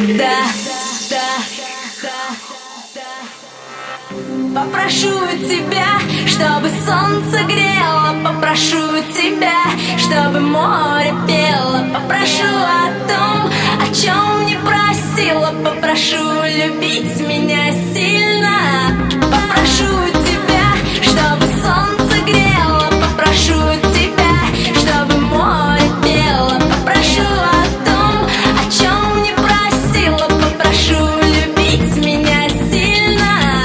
Да, попрошу тебя, чтобы солнце грело, попрошу тебя, чтобы море пело, попрошу о том, о чем не просила, попрошу любить меня сильно, попрошу тебя, чтобы солнце грело, попрошу тебя, чтобы море пело, попрошу о том, о чем не просила, попрошу любить меня сильно.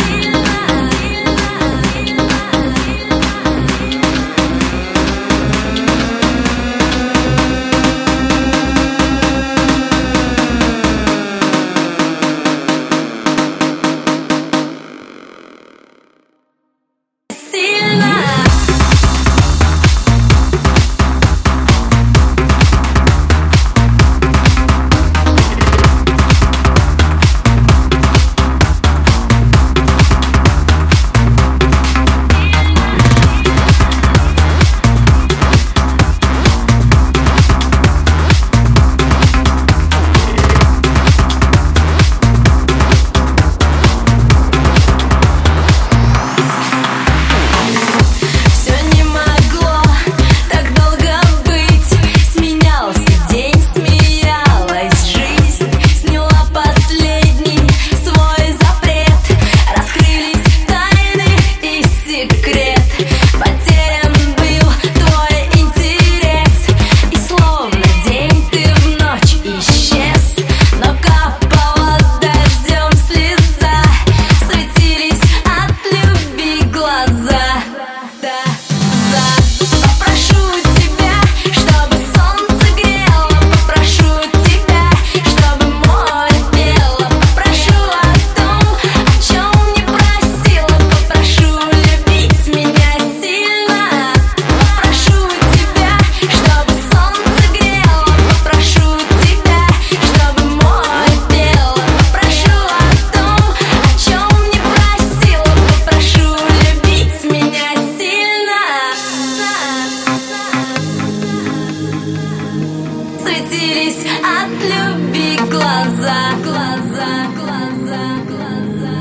Светились от любви глаза, глаза, глаза, глаза,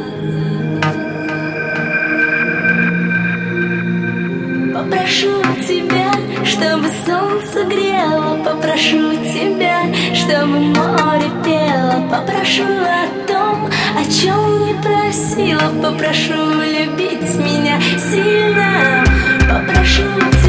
глаза. Попрошу тебя, чтобы солнце грело, попрошу тебя, чтобы море пело, попрошу о том, о чем не просила, попрошу любить меня сильно, попрошу тебя.